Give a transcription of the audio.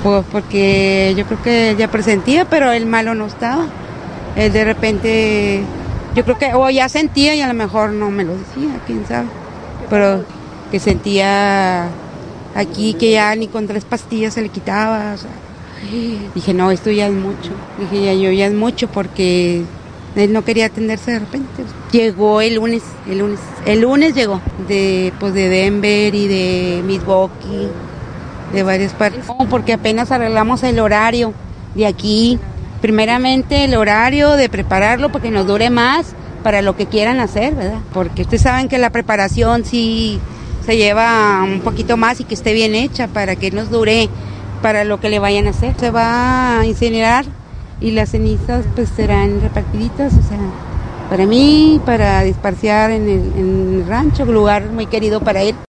Pues porque yo creo que ya presentía, pero el malo no estaba. Él de repente, yo creo que o ya sentía y a lo mejor no me lo decía, quién sabe. Pero que sentía aquí que ya ni con 3 pastillas se le quitaba. O sea, dije, no, esto ya es mucho. Dije, ya es mucho porque él no quería atenderse de repente. Llegó el lunes llegó, pues de Denver y de Milwaukee, de varias partes. No, porque apenas arreglamos el horario de aquí. Primeramente el horario de prepararlo porque nos dure más para lo que quieran hacer, ¿verdad? Porque ustedes saben que la preparación sí se lleva un poquito más y que esté bien hecha para que nos dure para lo que le vayan a hacer. Se va a incinerar y las cenizas pues serán repartiditas, o sea, para mí, para disparciar en el rancho, lugar muy querido para él.